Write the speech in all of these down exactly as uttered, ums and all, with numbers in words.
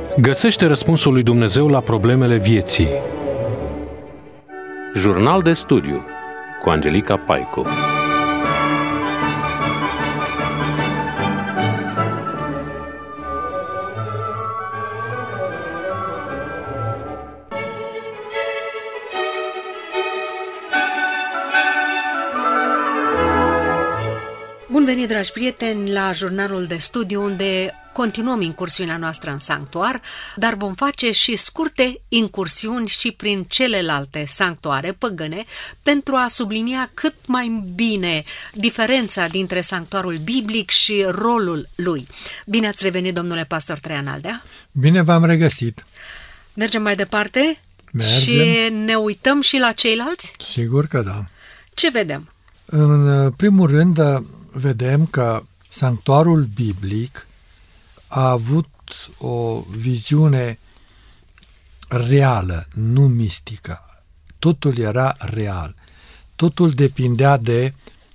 Găsește răspunsul lui Dumnezeu la problemele vieții. Jurnal de studiu cu Angelica Paicu. Bun venit, dragi prieteni, la jurnalul de studiu, unde continuăm incursiunea noastră în sanctuar, dar vom face și scurte incursiuni și prin celelalte sanctuare păgâne pentru a sublinia cât mai bine diferența dintre sanctuarul biblic și rolul lui. Bine ați revenit, domnule pastor Traian Aldea. Bine v-am regăsit. Mergem mai departe? Mergem. Și ne uităm și la ceilalți? Sigur că da. Ce vedem? În primul rând, vedem că sanctuarul biblic a avut o viziune reală, nu mistică. Totul era real. Totul depindea de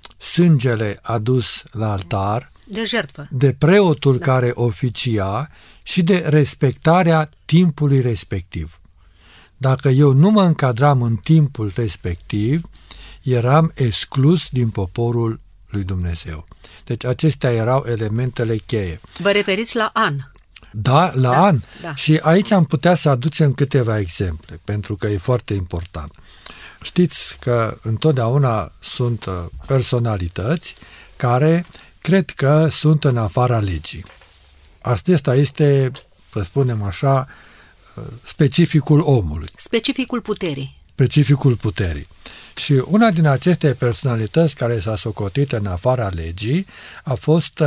sângele adus la altar, de jertfă, de preotul da. care oficia și de respectarea timpului respectiv. Dacă eu nu mă încadram în timpul respectiv, eram exclus din poporul lui Dumnezeu. Deci acestea erau elementele cheie. Vă referiți la an? Da, la da, an. Da. Și aici am putea să aducem câteva exemple, pentru că e foarte important. Știți că întotdeauna sunt personalități care cred că sunt în afara legii. Asta este, să spunem așa, specificul omului. Specificul puterii. Specificul puterii. Și una din aceste personalități care s-a socotit în afara legii a fost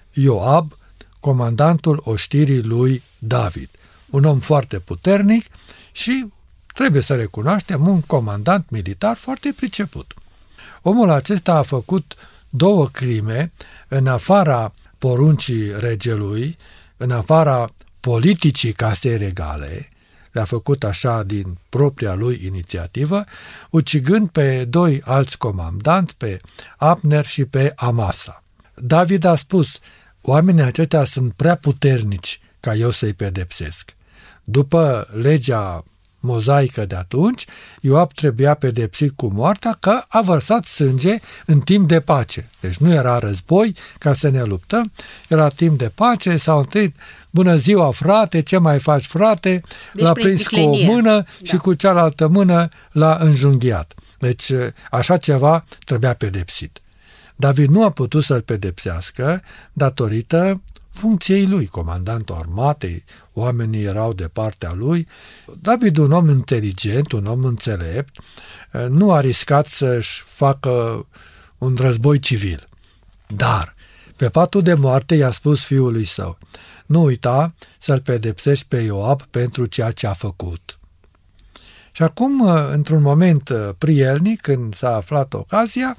Ioab, comandantul oștirii lui David. Un om foarte puternic și, trebuie să recunoaștem, un comandant militar foarte priceput. Omul acesta a făcut două crime în afara poruncii regelui, în afara politicii casei regale. Le-a făcut așa din propria lui inițiativă, ucigând pe doi alți comandanți, pe Abner și pe Amasa. David a spus, oamenii aceștia sunt prea puternici ca eu să-i pedepsesc. După legea mozaică de atunci, Ioab trebuia pedepsit cu moartea că a vărsat sânge în timp de pace. Deci nu era război ca să ne luptăm, era timp de pace, s-au întâlnit, bună ziua frate, ce mai faci frate? Deci l-a prins cu o mână da. și cu cealaltă mână l-a înjunghiat. Deci așa ceva trebuia pedepsit. David nu a putut să-l pedepsească datorită funcției lui, comandantul armatei, oamenii erau de partea lui. David, un om inteligent, un om înțelept, nu a riscat să-și facă un război civil. Dar, pe patul de moarte i-a spus fiului său, nu uita să-l pedepsești pe Ioab pentru ceea ce a făcut. Și acum, într-un moment prielnic, când s-a aflat ocazia,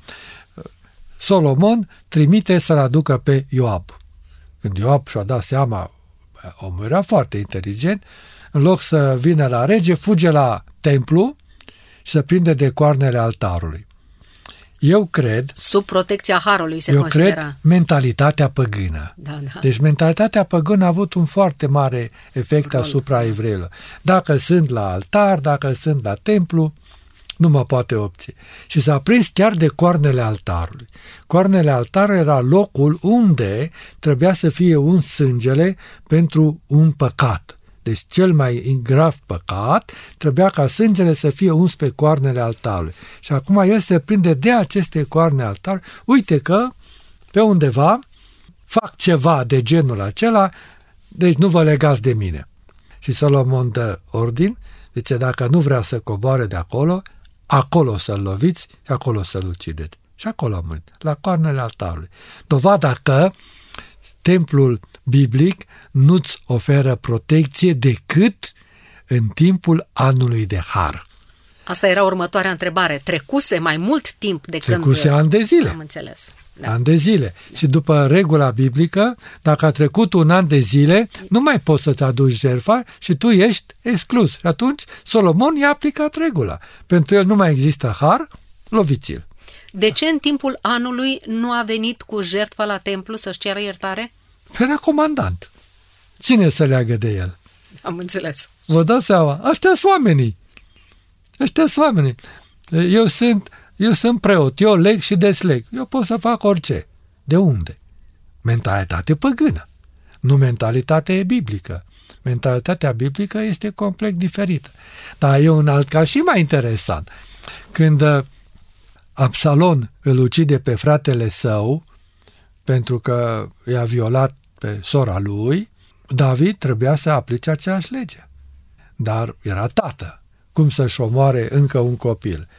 Solomon trimite să-l aducă pe Ioab. Când Ioab și-a dat seama, omul era foarte inteligent, în loc să vină la rege, fuge la templu și se prinde de coarnele altarului. Eu cred... Sub protecția harului se eu considera. cred mentalitatea păgână. Da, da. Deci mentalitatea păgână a avut un foarte mare efect Rol. asupra evreilor. Dacă sunt la altar, dacă sunt la templu, nu mă poate obține. Și s-a prins chiar de coarnele altarului. Coarnele altarului era locul unde trebuia să fie uns sângele pentru un păcat. Deci cel mai grav păcat trebuia ca sângele să fie uns pe coarnele altarului. Și acum el se prinde de aceste coarne altarului. Uite că pe undeva fac ceva de genul acela, deci nu vă legați de mine. Și Solomon dă ordin, zice, dacă nu vrea să coboare de acolo, acolo să-l loviți și acolo să-l ucideți. Și acolo a murit, la coarnele altarului. Dovada că templul biblic nu-ți oferă protecție decât în timpul anului de har. Asta era următoarea întrebare. Trecuse mai mult timp de când... Trecuse ani de zile. Am înțeles. Da. Ani de zile. Și după regula biblică, dacă a trecut un an de zile, nu mai poți să-ți aduci jertfa și tu ești exclus. Și atunci Solomon i-a aplicat regula. Pentru el nu mai există har, loviți-l. De ce în timpul anului nu a venit cu jertfa la templu să-și ceară iertare? Era comandant. Cine să leagă de el? Am înțeles. Vă dați seama? Ăștia sunt oamenii. Ăștia sunt oamenii. Eu sunt, eu sunt preot, eu leg și desleg. Eu pot să fac orice. De unde? Mentalitate păgână. Nu mentalitate biblică. Mentalitatea biblică este complet diferită. Dar e un alt caz și mai interesant. Când Absalon îl ucide pe fratele său pentru că i-a violat pe sora lui, David trebuia să aplice aceeași lege. Dar era tată. Cum să-și omoare încă un copil?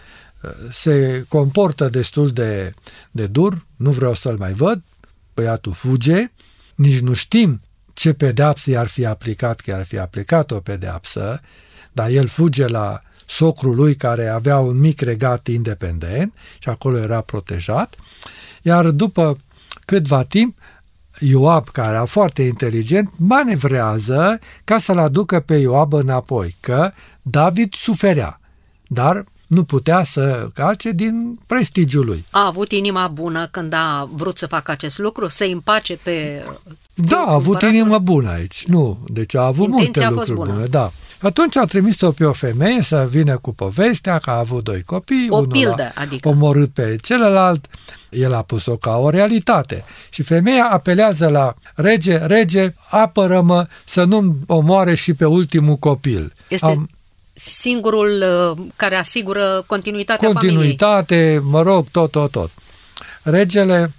Se comportă destul de, de dur, nu vreau să-l mai văd, băiatul fuge, nici nu știm ce pedeapsă i-ar fi aplicat, că i-ar fi aplicat o pedeapsă, dar el fuge la socrul lui care avea un mic regat independent și acolo era protejat, iar după câtva timp Ioab, care era foarte inteligent, manevrează ca să-l aducă pe Ioab înapoi, că David suferea, dar nu putea să calce din prestigiul lui. A avut inima bună când a vrut să facă acest lucru, să împace pe... Da, a avut inimă bună aici, nu, deci a avut Intenția multe a fost lucruri bună. bune. Da. Atunci a trimis-o pe o femeie să vină cu povestea că a avut doi copii, O unul pildă, a adică. omorât pe celălalt, el a pus-o ca o realitate. Și femeia apelează la rege, rege, apără-mă să nu omoare și pe ultimul copil. Este Am... singurul uh, care asigură continuitatea Continuitate, familiei. mă rog, tot, tot, tot. Regele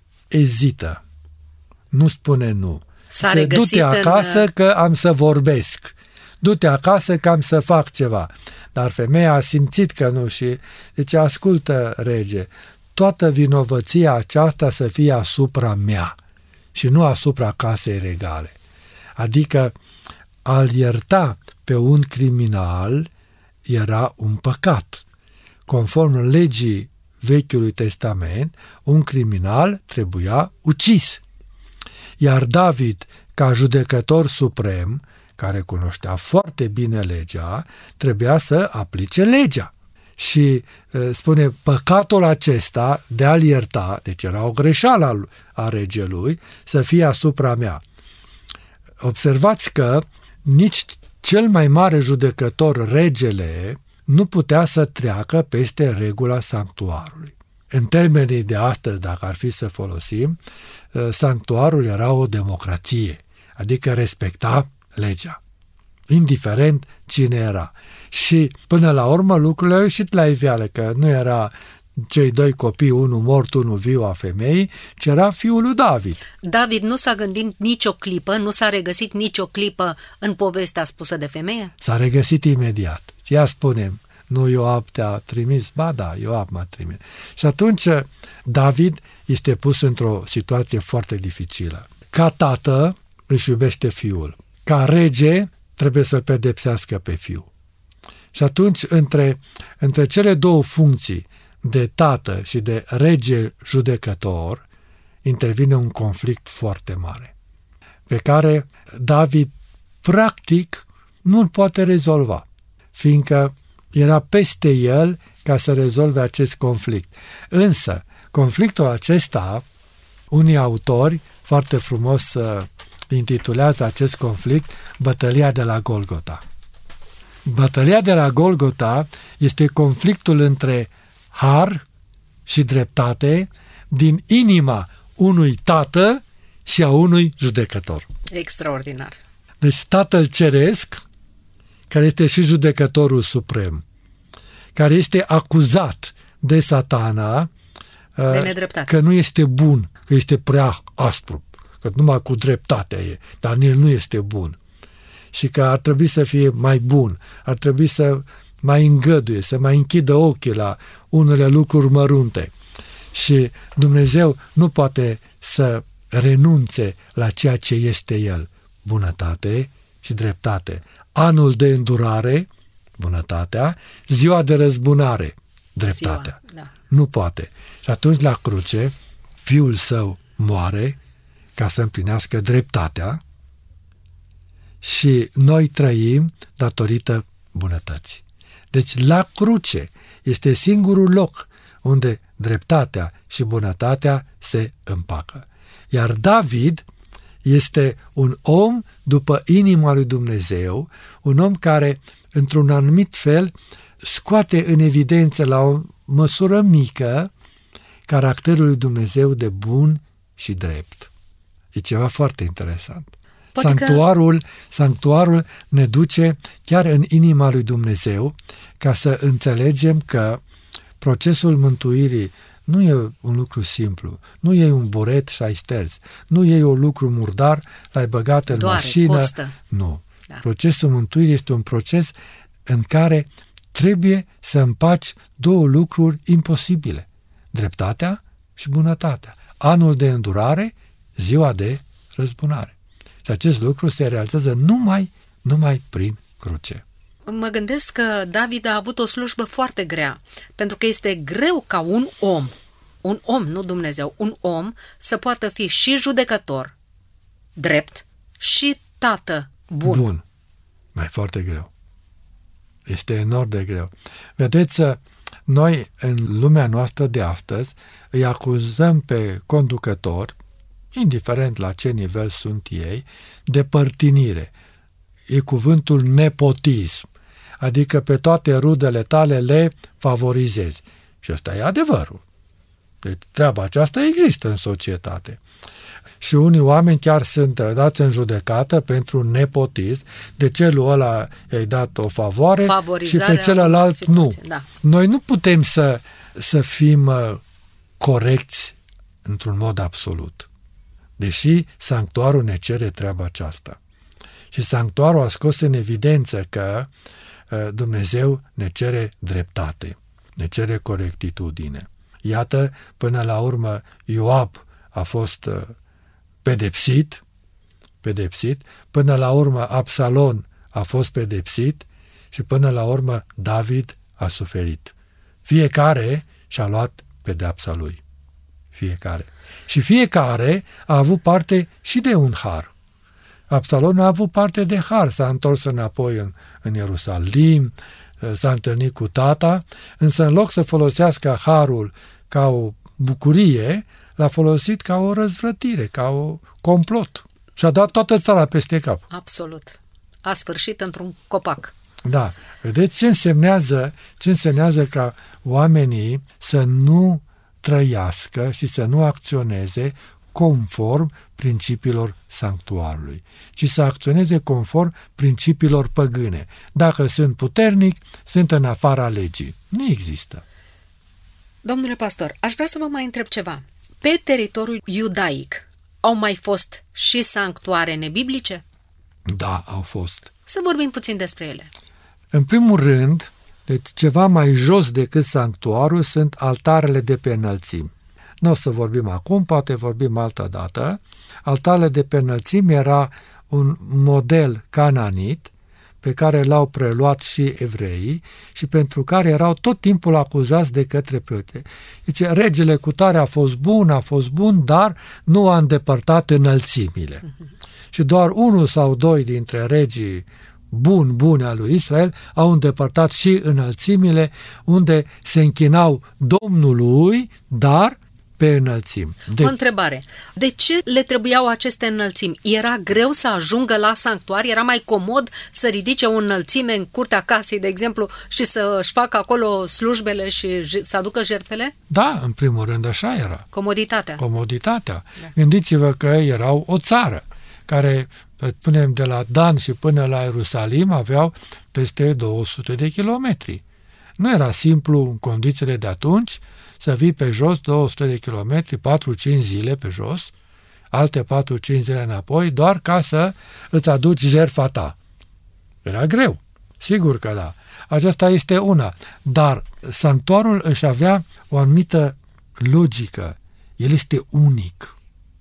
ezită, nu spune nu. S-a Zice, regăsit du-te acasă în... că am să vorbesc. Du-te acasă că am să fac ceva. Dar femeia a simțit că nu și zice, ascultă, rege, toată vinovăția aceasta să fie asupra mea și nu asupra casei regale. Adică a-l ierta pe un criminal era un păcat. Conform legii Vechiului Testament, un criminal trebuia ucis. Iar David, ca judecător suprem, care cunoștea foarte bine legea, trebuia să aplice legea. Și spune, păcatul acesta de a-l ierta, deci era o greșeală a regelui, să fie asupra mea. Observați că nici cel mai mare judecător, regele, nu putea să treacă peste regula sanctuarului. În termenii de astăzi, dacă ar fi să folosim, sanctuarul era o democrație, adică respecta legea, indiferent cine era. Și până la urmă lucrurile au ieșit la iveală, că nu era cei doi copii, unul mort, unul viu a femeii, ci era fiul lui David. David nu s-a gândit nicio clipă, nu s-a regăsit nicio clipă în povestea spusă de femeie? S-a regăsit imediat. Ea spune, nu Ioab te-a trimis? Ba da, Ioab m-a trimis. Și atunci David este pus într-o situație foarte dificilă. Ca tată își iubește fiul. Ca rege trebuie să-l pedepsească pe fiul. Și atunci între, între cele două funcții de tată și de rege judecător intervine un conflict foarte mare, pe care David practic nu-l poate rezolva, fiindcă era peste el ca să rezolve acest conflict. Însă, conflictul acesta, unii autori foarte frumos uh, intitulează acest conflict Bătălia de la Golgota. Bătălia de la Golgota este conflictul între har și dreptate din inima unui tată și a unui judecător. Extraordinar. Deci Tatăl Ceresc, care este și judecătorul suprem, care este acuzat de Satana de nedreptate, că nu este bun, că este prea aspru, că numai cu dreptatea e, dar el nu este bun. Și că ar trebui să fie mai bun, ar trebui să mai îngăduie, să mai închidă ochii la unele lucruri mărunte. Și Dumnezeu nu poate să renunțe la ceea ce este El, bunătate și dreptate. Anul de îndurare, bunătatea, ziua de răzbunare, dreptatea. Ziua, da. Nu poate. Și atunci la cruce, Fiul Său moare ca să împlinească dreptatea și noi trăim datorită bunătății. Deci la cruce este singurul loc unde dreptatea și bunătatea se împacă. Iar David este un om după inima lui Dumnezeu, un om care, într-un anumit fel, scoate în evidență la o măsură mică caracterul lui Dumnezeu de bun și drept. E ceva foarte interesant. Sanctuarul, că... sanctuarul ne duce chiar în inima lui Dumnezeu ca să înțelegem că procesul mântuirii nu e un lucru simplu, nu e un buret și ai șters, nu e un lucru murdar, l-ai băgat în Doare, mașină. costă. Nu. Da. Procesul mântuirii este un proces în care trebuie să împaci două lucruri imposibile, dreptatea și bunătatea, anul de îndurare, ziua de răzbunare. Și acest lucru se realizează numai, numai prin cruce. Mă gândesc că David a avut o slujbă foarte grea, pentru că este greu ca un om, un om, nu Dumnezeu, un om să poată fi și judecător, drept, și tată bun. Bun. Mai foarte greu. Este enorm de greu. Vedeți, noi în lumea noastră de astăzi îi acuzăm pe conducători, indiferent la ce nivel sunt ei, de părtinire. E cuvântul nepotism, adică pe toate rudele tale le favorizezi. Și ăsta e adevărul. Deci treaba aceasta există în societate. Și unii oameni chiar sunt dați în judecată pentru nepotism, de celul ăla i-ai dat o favoare și pe celălalt nu. Da. Noi nu putem să, să fim corecți într-un mod absolut. Deși sanctuarul ne cere treaba aceasta. Și sanctuarul a scos în evidență că uh, Dumnezeu ne cere dreptate, ne cere corectitudine. Iată, până la urmă, Ioab a fost uh, pedepsit, pedepsit, până la urmă Absalom a fost pedepsit și până la urmă David a suferit. Fiecare și-a luat pedeapsa lui. Fiecare. Și fiecare a avut parte și de un har. Absalom a avut parte de har, s-a întors înapoi în, în Ierusalim, s-a întâlnit cu tata, însă în loc să folosească harul ca o bucurie, l-a folosit ca o răzvrătire, ca o complot. Și a dat toată țara peste cap. Absolut. A sfârșit într-un copac. Da. Vedeți ce însemnează, ce însemnează ca oamenii să nu trăiască și să nu acționeze conform principiilor sanctuarului, ci să acționeze conform principiilor păgâne. Dacă sunt puternic, sunt în afara legii. Nu există. Domnule pastor, aș vrea să vă mai întreb ceva. Pe teritoriul iudaic au mai fost și sanctuare nebiblice? Da, au fost. Să vorbim puțin despre ele. În primul rând, deci ceva mai jos decât sanctuarul sunt altarele de pe înălțimi. Nu o să vorbim acum, poate vorbim altă dată. Altarele de pe înălțimi era un model cananit pe care l-au preluat și evreii și pentru care erau tot timpul acuzați de către preote. Deci regele cutare a fost bun, a fost bun, dar nu a îndepărtat înălțimile. Uh-huh. Și doar unul sau doi dintre regii bun, bune al lui Israel au îndepărtat și înălțimile unde se închinau Domnului, dar pe înălțimi. De... O întrebare. De ce le trebuiau aceste înălțimi? Era greu să ajungă la sanctuar? Era mai comod să ridice o înălțime în curtea casei, de exemplu, și să-și facă acolo slujbele și să aducă jertfele? Da, în primul rând așa era. Comoditatea. Comoditatea. Da. Gândiți-vă că erau o țară care, spunem, de la Dan și până la Ierusalim aveau peste două sute de kilometri. Nu era simplu în condițiile de atunci să vii pe jos două sute de kilometri, patru cinci zile pe jos, alte patru cinci zile înapoi, doar ca să îți aduci jertfa ta. Era greu. Sigur că da. Aceasta este una. Dar sanctuarul își avea o anumită logică. El este unic.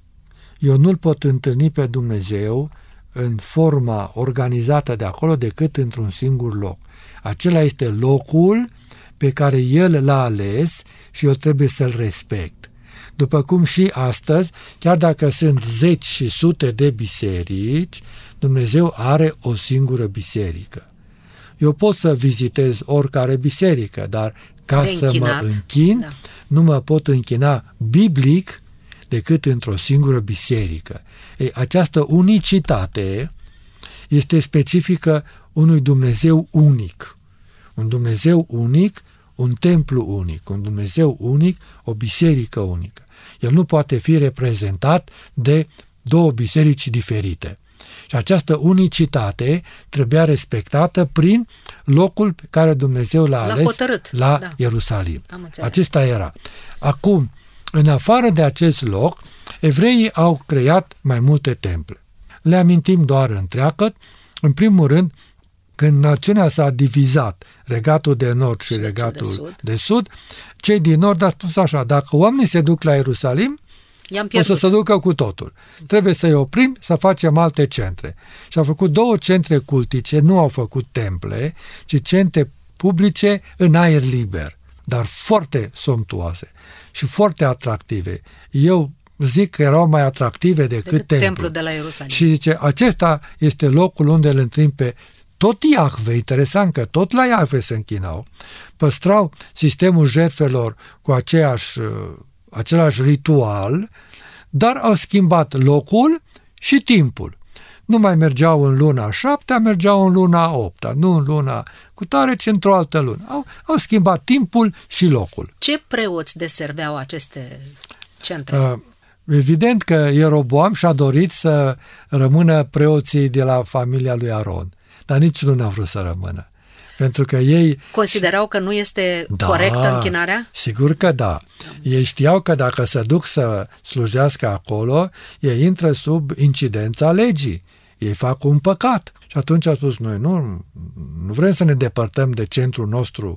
Eu nu-L pot întâlni pe Dumnezeu în forma organizată de acolo decât într-un singur loc. Acela este locul pe care El l-a ales și eu trebuie să-L respect. După cum și astăzi, chiar dacă sunt zeci și sute de biserici, Dumnezeu are o singură biserică. Eu pot să vizitez oricare biserică, dar ca să mă închin, da. nu mă pot închina biblic decât într-o singură biserică. Ei, această unicitate este specifică unui Dumnezeu unic. Un Dumnezeu unic, un templu unic, un Dumnezeu unic, o biserică unică. El nu poate fi reprezentat de două biserici diferite. Și această unicitate trebuia respectată prin locul pe care Dumnezeu l-a ales hotărât, la da. Ierusalim. Acesta era. Acum, în afară de acest loc, evreii au creat mai multe temple. Le amintim doar întreagăt. În primul rând, când națiunea s-a divizat, regatul de nord și, și regatul de sud. de sud, cei din nord au spus așa: dacă oamenii se duc la Ierusalim, o să se ducă cu totul. Trebuie să-i oprim, să facem alte centre. Și au făcut două centre cultice, nu au făcut temple, ci centre publice în aer liber, dar foarte somptuoase și foarte atractive. Eu zic că erau mai atractive decât, decât templul. templul de la Ierusalim. Și zice, acesta este locul unde îl întâlnim pe tot Iahve, interesant că tot la Iahve se închinau. Păstrau sistemul jertfelor cu aceeași același ritual, dar au schimbat locul și timpul. Nu mai mergeau în luna șaptea, mergeau în luna opta, nu în luna cu tare, ci într-o altă lună. Au, au schimbat timpul și locul. Ce preoți deserveau aceste centre? Uh, evident că Ieroboam și-a dorit să rămână preoții de la familia lui Aron, dar nici nu n-a vrut să rămână. Pentru că ei... Considerau că nu este da, corectă închinarea? Sigur că da. Ei știau că dacă se duc să slujească acolo, ei intră sub incidența legii. Ei fac un păcat. Și atunci a spus, noi nu, nu vrem să ne depărtăm de centrul nostru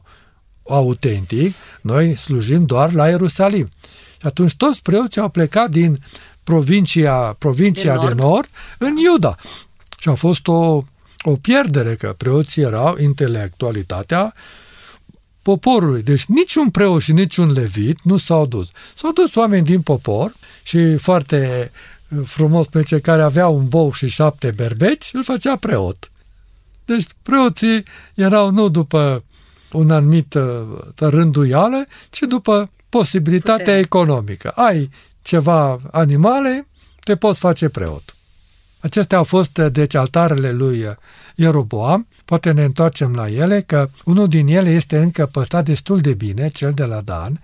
autentic, noi slujim doar la Ierusalim. Și atunci toți preoții au plecat din provincia, provincia de, nord. de nord în Iuda. Și a fost o O pierdere, că preoții erau intelectualitatea poporului. Deci niciun preot și niciun levit nu s-au dus. S-au dus oameni din popor și foarte frumos, pe cei care aveau un bou și șapte berbeci, îl făcea preot. Deci preoții erau nu după un anumit rânduială, ci după posibilitatea Putere. economică. Ai ceva animale, te poți face preot. Acestea au fost, deci, altarele lui Ieroboam. Poate ne întoarcem la ele, că unul din ele este încă păstrat destul de bine, cel de la Dan,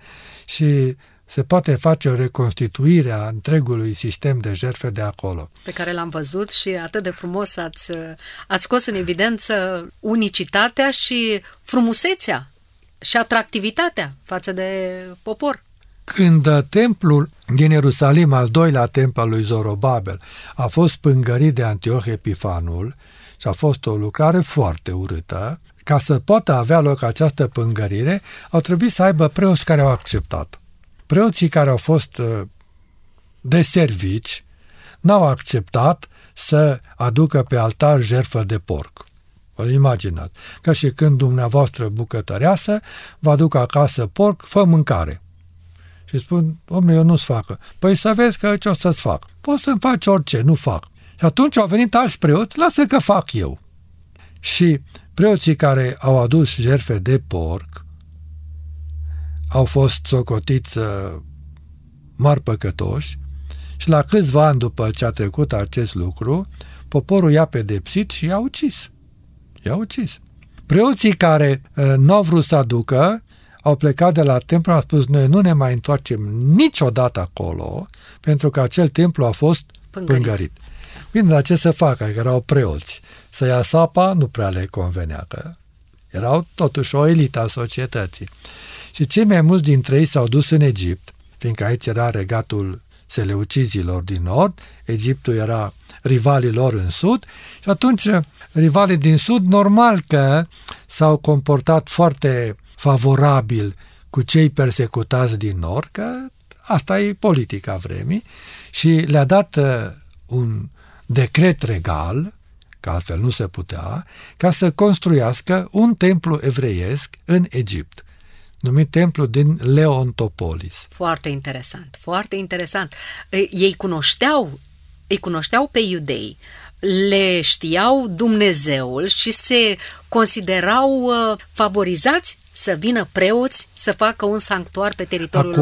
și se poate face o reconstituire a întregului sistem de jertfe de acolo. Pe care l-am văzut și atât de frumos ați, ați scos în evidență unicitatea și frumusețea și atractivitatea față de popor. Când templul din Ierusalim, al doilea templu al lui Zorobabel, a fost pângărit de Antioh Epifanul, și a fost o lucrare foarte urâtă, ca să poată avea loc această pângărire, au trebuit să aibă preoți care au acceptat. Preoții care au fost de servici n-au acceptat să aducă pe altar jertfă de porc. Vă imaginați, ca și când dumneavoastră bucătăreasă vă aduc acasă porc, fă mâncare. Și spun, domnule, eu nu-ți facă. Păi să vezi că ce o să-ți fac. Poți să-mi faci orice, nu fac. Și atunci au venit alți preoți, lasă că fac eu. Și preoții care au adus jertfe de porc au fost socotiți mari păcătoși și la câțiva ani după ce a trecut acest lucru, poporul i-a pedepsit și i-a ucis. I-a ucis. Preoții care uh, nu au vrut să aducă au plecat de la templu, au spus, noi nu ne mai întoarcem niciodată acolo, pentru că acel templu a fost pângărit. pângărit. Bine, dar ce să facă? Că erau preoți. Să ia sapa nu prea le convenea, că erau totuși o elită a societății. Și cei mai mulți dintre ei s-au dus în Egipt, fiindcă aici era regatul seleucizilor din nord, Egiptul era rivalii lor în sud, și atunci rivalii din sud, normal că s-au comportat foarte favorabil cu cei persecutați din nord, că asta e politica vremii, și le-a dat un decret regal, că altfel nu se putea, ca să construiască un templu evreiesc în Egipt, numit templu din Leontopolis. Foarte interesant, foarte interesant. Ei cunoșteau, îi cunoșteau pe iudei, le știau Dumnezeul și se considerau uh, favorizați să vină preoți să facă un sanctuar pe teritoriul Acum, lor.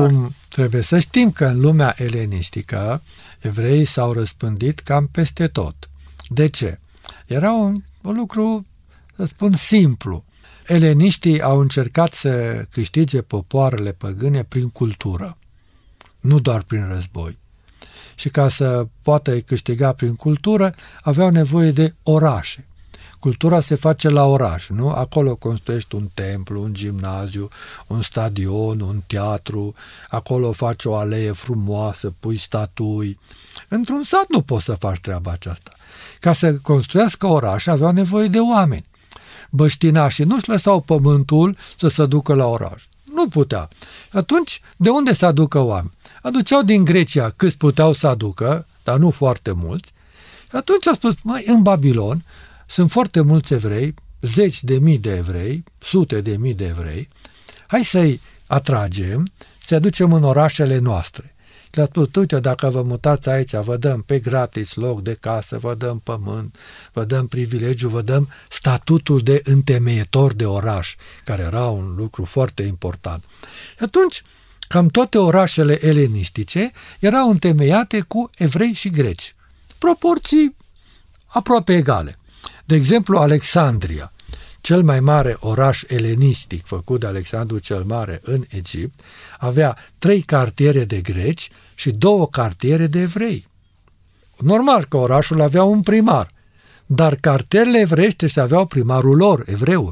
Trebuie să știm că în lumea elenistică evreii s-au răspândit cam peste tot. De ce? Era un, un lucru, să spun, simplu. Eleniștii au încercat să câștige popoarele păgâne prin cultură, nu doar prin război. Și ca să poată câștiga prin cultură, aveau nevoie de orașe. Cultura se face la oraș, nu? Acolo construiești un templu, un gimnaziu, un stadion, un teatru, acolo faci o alee frumoasă, pui statui. Într-un sat nu poți să faci treaba aceasta. Ca să construiască oraș, aveau nevoie de oameni. Băștinașii nu-și lăsau pământul să se ducă la oraș. Nu putea. Atunci, de unde să aducă oameni? Aduceau din Grecia câți puteau să aducă, dar nu foarte mulți. Atunci a spus, măi, în Babilon sunt foarte mulți evrei, zeci de mii de evrei, sute de mii de evrei, hai să-i atragem, să-i aducem în orașele noastre. Și le-a spus, uite, dacă vă mutați aici, vă dăm pe gratis loc de casă, vă dăm pământ, vă dăm privilegiu, vă dăm statutul de întemeietor de oraș, care era un lucru foarte important. Și atunci, cam toate orașele elenistice erau întemeiate cu evrei și greci. Proporții aproape egale. De exemplu, Alexandria, cel mai mare oraș elenistic făcut de Alexandru cel Mare în Egipt, avea trei cartiere de greci și două cartiere de evrei. Normal că orașul avea un primar, dar cartierele evreiești și aveau primarul lor, evreul.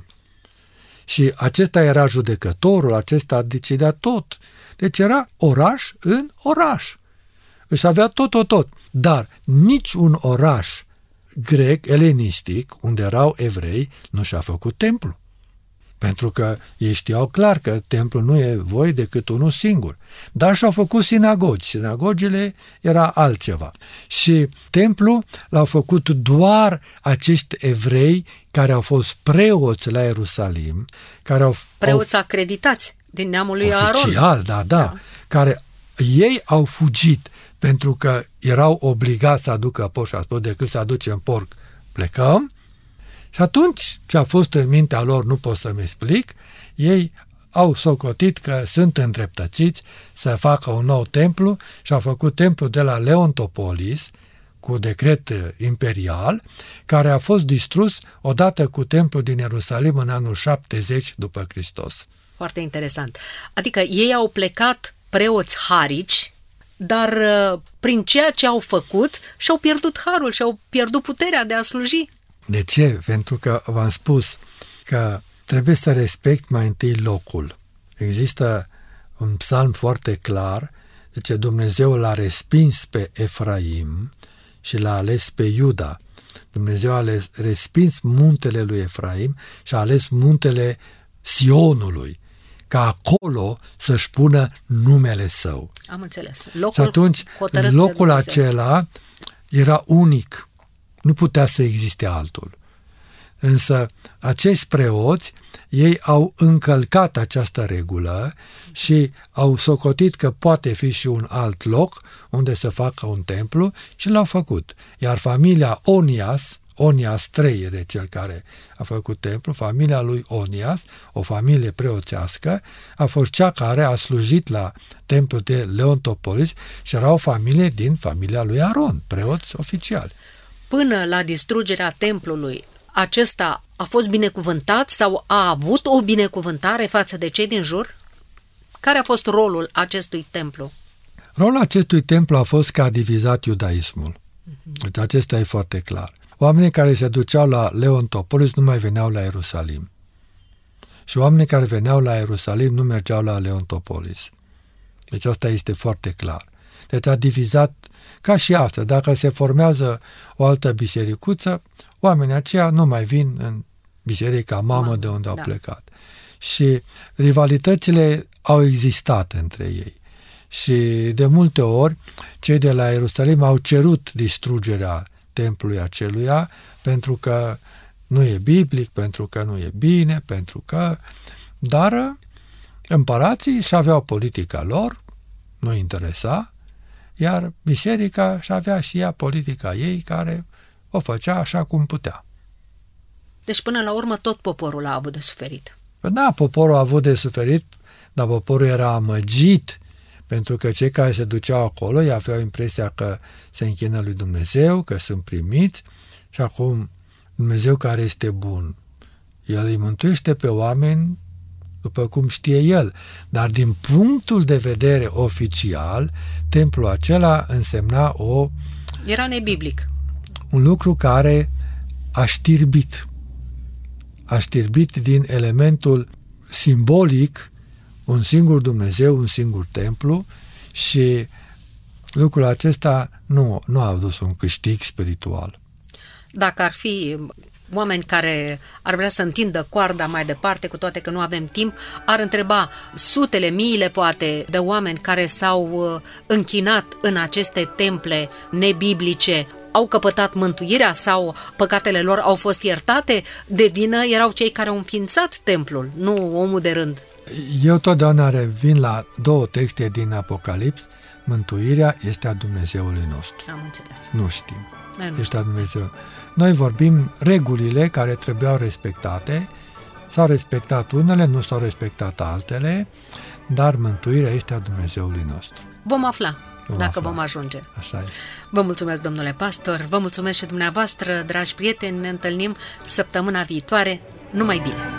Și acesta era judecătorul, acesta decidea tot. Deci era oraș în oraș. Își avea tot, tot, tot. Dar nici un oraș grec, elenistic, unde erau evrei, nu și-a făcut templu. Pentru că ei știau clar că templul nu e voie decât unul singur. Dar și-au făcut sinagogi. Sinagogile era altceva. Și templul l-au făcut doar acești evrei care au fost preoți la Ierusalim, care au preoți au, acreditați din neamul lui Aaron. Oficial, da, da, da. Care ei au fugit pentru că erau obligați să aducă porc și a spus, decât să aducem porc, plecăm. Și atunci, ce a fost în mintea lor, nu pot să-mi explic, ei au socotit că sunt îndreptățiți să facă un nou templu și au făcut templu de la Leontopolis, cu decret imperial, care a fost distrus odată cu templul din Ierusalim în anul șaptezeci după Hristos. Foarte interesant. Adică ei au plecat preoți harici, dar prin ceea ce au făcut și-au pierdut harul și-au pierdut puterea de a sluji. De ce? Pentru că v-am spus că trebuie să respect mai întâi locul. Există un psalm foarte clar, zice Dumnezeu l-a respins pe Efraim și l-a ales pe Iuda. Dumnezeu a respins muntele lui Efraim și a ales muntele Sionului, ca acolo să-și pună numele său. Am înțeles. Locul și atunci locul acela era unic. Nu putea să existe altul. Însă acești preoți, ei au încălcat această regulă și au socotit că poate fi și un alt loc unde să facă un templu și l-au făcut. Iar familia Onias, Onias trei era cel care a făcut templu, familia lui Onias, o familie preoțească, a fost cea care a slujit la templul de Leontopolis și era o familie din familia lui Aron, preoți oficiali. Până la distrugerea templului, acesta a fost binecuvântat sau a avut o binecuvântare față de cei din jur? Care a fost rolul acestui templu? Rolul acestui templu a fost că a divizat iudaismul. Uh-huh. Deci acesta e foarte clar. Oamenii care se duceau la Leontopolis nu mai veneau la Ierusalim. Și oamenii care veneau la Ierusalim nu mergeau la Leontopolis. Deci asta este foarte clar. Deci a divizat, ca și asta, dacă se formează o altă bisericuță, oamenii aceia nu mai vin în biserica mamă, mamă de unde au da. plecat. Și rivalitățile au existat între ei. Și de multe ori, cei de la Ierusalim au cerut distrugerea templului aceluia pentru că nu e biblic, pentru că nu e bine, pentru că... Dar împărații și aveau politica lor, nu interesa, iar biserica și avea și ea politica ei care o făcea așa cum putea. Deci până la urmă tot poporul a avut de suferit. Da, poporul a avut de suferit, dar poporul era amăgit, Pentru că cei care se duceau acolo îi aveau impresia că se închină lui Dumnezeu, că sunt primiți și acum Dumnezeu care este bun, El îi mântuiește pe oameni după cum știe El. Dar din punctul de vedere oficial, templul acela însemna o... Era nebiblic. Un lucru care a știrbit. A știrbit din elementul simbolic un singur Dumnezeu, un singur templu și lucrul acesta nu, nu a adus un câștig spiritual. Dacă ar fi oameni care ar vrea să întindă coarda mai departe, cu toate că nu avem timp, ar întreba sutele, miile poate de oameni care s-au închinat în aceste temple nebiblice, au căpătat mântuirea sau păcatele lor au fost iertate? De vină erau cei care au înființat templul, nu omul de rând. Eu totdeauna revin la două texte din Apocalips. Mântuirea este a Dumnezeului nostru. Am înțeles. Nu știm. Nu Este a Dumnezeu. Noi vorbim regulile care trebuiau respectate. S-au respectat unele, nu s-au respectat altele, dar mântuirea este a Dumnezeului nostru. Vom afla. Vom dacă afla. vom ajunge. Așa este. Vă mulțumesc, domnule pastor, vă mulțumesc și dumneavoastră, dragi prieteni, ne întâlnim săptămâna viitoare. Numai bine!